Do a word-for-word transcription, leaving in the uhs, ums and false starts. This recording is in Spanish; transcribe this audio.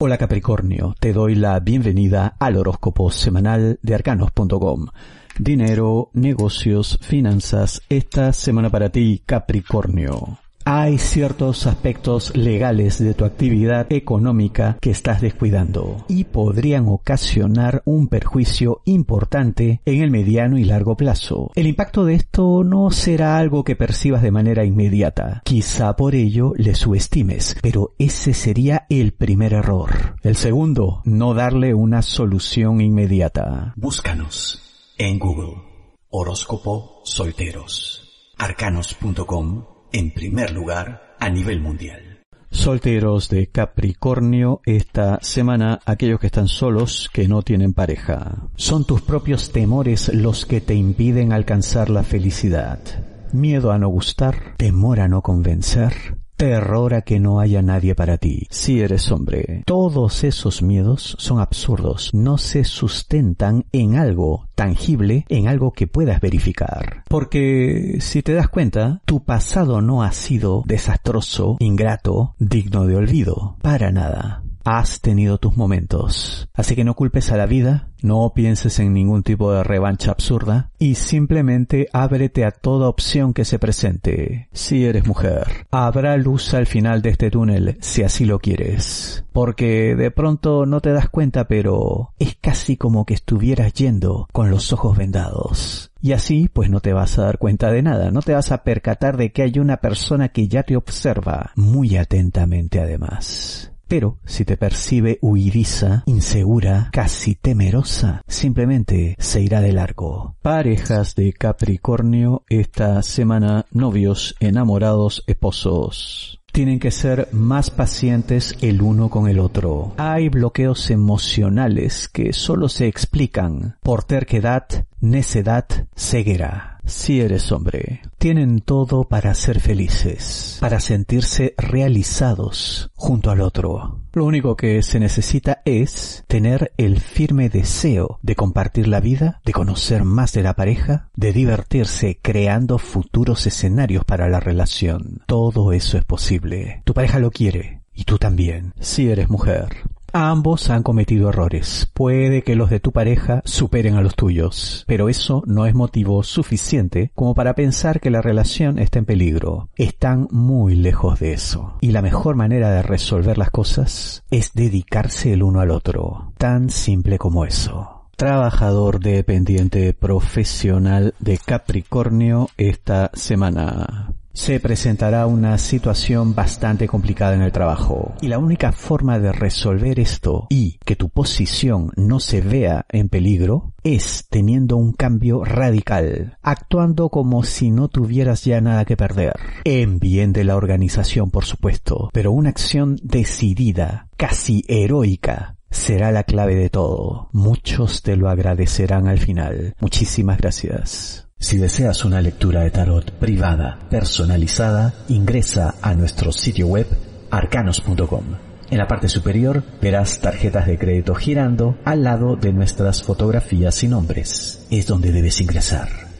Hola Capricornio, te doy la bienvenida al horóscopo semanal de arcanos punto com. Dinero, negocios, finanzas, esta semana para ti, Capricornio. Hay ciertos aspectos legales de tu actividad económica que estás descuidando y podrían ocasionar un perjuicio importante en el mediano y largo plazo. El impacto de esto no será algo que percibas de manera inmediata. Quizá por ello le subestimes, pero ese sería el primer error. El segundo, no darle una solución inmediata. Búscanos en Google. Horóscopo Solteros. arcanos punto com. En primer lugar, a nivel mundial. Solteros de Capricornio, esta semana aquellos que están solos, que no tienen pareja. Son tus propios temores los que te impiden alcanzar la felicidad. Miedo a no gustar, temor a no convencer, terror a que no haya nadie para ti. Si eres hombre, todos esos miedos son absurdos, no se sustentan en algo tangible, en algo que puedas verificar. Porque si te das cuenta, tu pasado no ha sido desastroso, ingrato, digno de olvido, para nada. Has tenido tus momentos, así que no culpes a la vida, no pienses en ningún tipo de revancha absurda y simplemente ábrete a toda opción que se presente. Si eres mujer, habrá luz al final de este túnel si así lo quieres, porque de pronto no te das cuenta, pero es casi como que estuvieras yendo con los ojos vendados. Y así, pues no te vas a dar cuenta de nada, no te vas a percatar de que hay una persona que ya te observa muy atentamente además. Pero si te percibe huidiza, insegura, casi temerosa, simplemente se irá de largo. Parejas de Capricornio, esta semana novios, enamorados, esposos. Tienen que ser más pacientes el uno con el otro. Hay bloqueos emocionales que solo se explican por terquedad, necedad, ceguera. Si eres hombre, tienen todo para ser felices, para sentirse realizados junto al otro. Lo único que se necesita es tener el firme deseo de compartir la vida, de conocer más de la pareja, de divertirse creando futuros escenarios para la relación. Todo eso es posible. Tu pareja lo quiere y tú también, si eres mujer. Ambos han cometido errores. Puede que los de tu pareja superen a los tuyos, pero eso no es motivo suficiente como para pensar que la relación está en peligro. Están muy lejos de eso. Y la mejor manera de resolver las cosas es dedicarse el uno al otro. Tan simple como eso. Trabajador dependiente profesional de Capricornio esta semana. Se presentará una situación bastante complicada en el trabajo y la única forma de resolver esto y que tu posición no se vea en peligro es teniendo un cambio radical, actuando como si no tuvieras ya nada que perder, en bien de la organización por supuesto, pero una acción decidida, casi heroica, será la clave de todo. Muchos te lo agradecerán al final. Muchísimas gracias. Si deseas una lectura de tarot privada, personalizada, ingresa a nuestro sitio web arcanos punto com. En la parte superior verás tarjetas de crédito girando al lado de nuestras fotografías y nombres. Es donde debes ingresar.